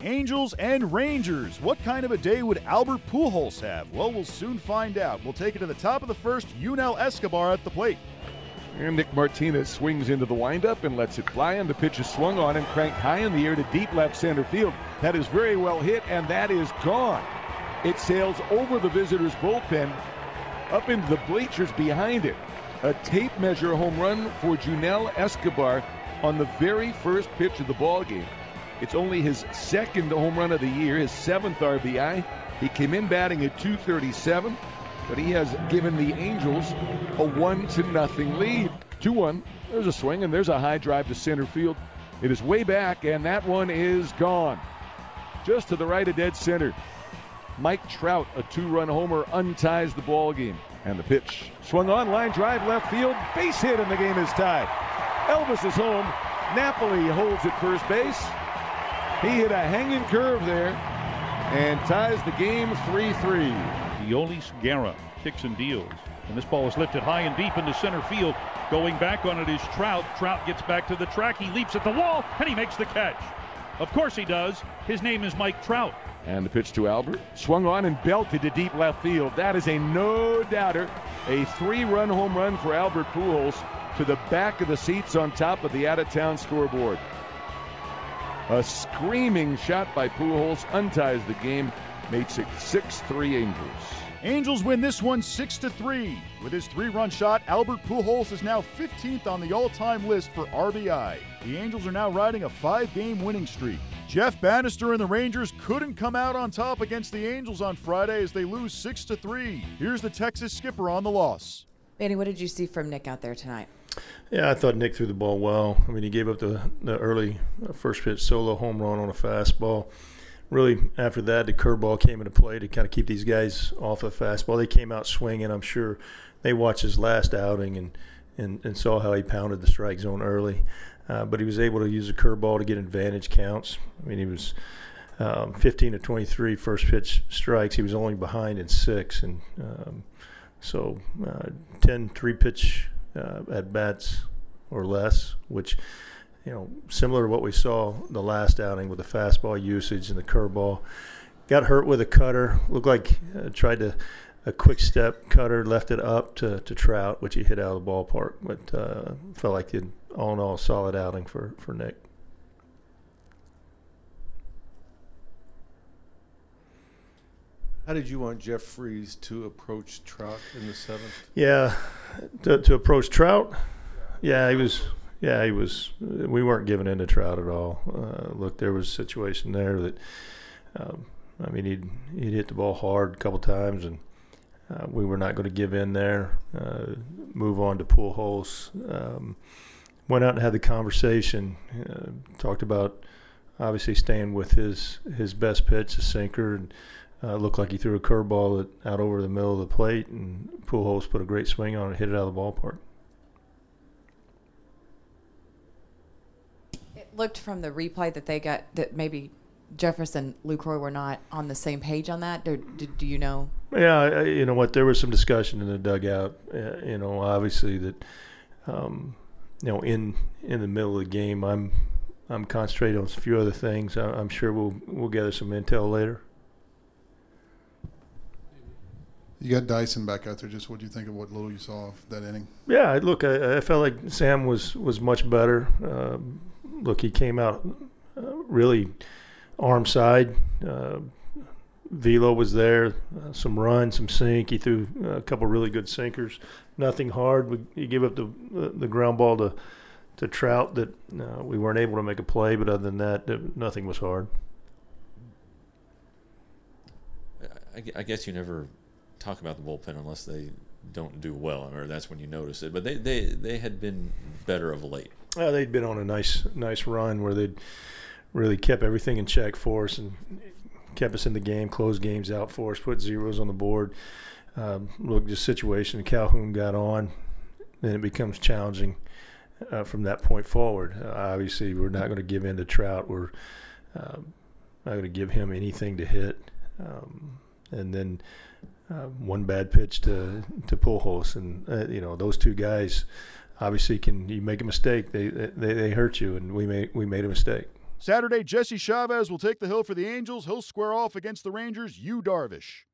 Angels and Rangers. What kind of a day would Albert Pujols have? Well, we'll soon find out. We'll take it to the top of the first. Yunel Escobar at the plate. And Nick Martinez swings into the windup and lets it fly, and the pitch is swung on and cranked high in the air to deep left center field. That is very well hit, and that is gone. It sails over the visitors' bullpen, up into the bleachers behind it. A tape measure home run for Yunel Escobar on the very first pitch of the ball game. It's only his second home run of the year, his 7th RBI. He came in batting at .237, but he has given the Angels a 1-0 lead. 2-1. There's a swing, and there's a high drive to center field. It is way back, and that one is gone. Just to the right of dead center. Mike Trout, a 2-run homer, unties the ball game. And the pitch swung on, line drive, left field, base hit, and the game is tied. Elvis is home. Napoli holds at first base. He hit a hanging curve there and ties the game 3-3. Yolis Guerra kicks and deals. And this ball is lifted high and deep into center field. Going back on it is Trout. Trout gets back to the track. He leaps at the wall, and he makes the catch. Of course he does. His name is Mike Trout. And the pitch to Albert. Swung on and belted to deep left field. That is a no-doubter. A 3-run home run for Albert Pujols to the back of the seats on top of the out-of-town scoreboard. A screaming shot by Pujols unties the game, makes it 6-3 Angels. Angels win this one 6-3. With his 3-run shot, Albert Pujols is now 15th on the all-time list for RBI. The Angels are now riding a 5-game winning streak. Jeff Bannister and the Rangers couldn't come out on top against the Angels on Friday as they lose 6-3. Here's the Texas skipper on the loss. Manny, what did you see from Nick out there tonight? Yeah, I thought Nick threw the ball well. I mean, he gave up the early first pitch solo home run on a fastball. Really, after that, the curveball came into play to kind of keep these guys off the fastball. They came out swinging. I'm sure they watched his last outing and saw how he pounded the strike zone early. But he was able to use the curveball to get advantage counts. I mean, he was 15 to 23 first pitch strikes. He was only behind in 6. And so 10 3-pitch at-bats or less, which, similar to what we saw the last outing with the fastball usage and the curveball. Got hurt with a cutter. Looked like tried a quick step cutter, left it up to Trout, which he hit out of the ballpark. But felt like it, all in all, solid outing for Nick. How did you want Jeff Freese to approach Trout in the 7th? Yeah, to approach Trout. Yeah, he was. We weren't giving in to Trout at all. Look, there was a situation there that, he'd hit the ball hard a couple times, and we were not going to give in there. Move on to Pujols. Went out and had the conversation. Talked about obviously staying with his best pitch, the sinker, and looked like he threw a curveball out over the middle of the plate, and Pujols put a great swing on it, hit it out of the ballpark. It looked from the replay that they got that maybe Jefferson, Lucroy were not on the same page on that. Do you know? Yeah, you know what? There was some discussion in the dugout. Obviously that, in the middle of the game, I'm concentrating on a few other things. I'm sure we'll gather some intel later. You got Dyson back out there. Just what do you think of what little you saw of that inning? Yeah, look, I felt like Sam was much better. Look, he came out really arm side. Velo was there, some run, some sink. He threw a couple really good sinkers. Nothing hard. He gave up the ground ball to Trout that we weren't able to make a play, but other than that, nothing was hard. I guess you never talk about the bullpen unless they don't do well, or that's when you notice it. But they had been better of late. They'd been on a nice run where they'd really kept everything in check for us and kept us in the game, closed games out for us, put zeros on the board. Look, just situation Calhoun got on, then it becomes challenging from that point forward. Obviously, we're not going to give in to Trout. We're not going to give him anything to hit. And then one bad pitch to Pujols, and those two guys obviously you make a mistake, they hurt you, and we made a mistake. Saturday, Jesse Chavez will take the hill for the Angels. He'll square off against the Rangers' Yu Darvish.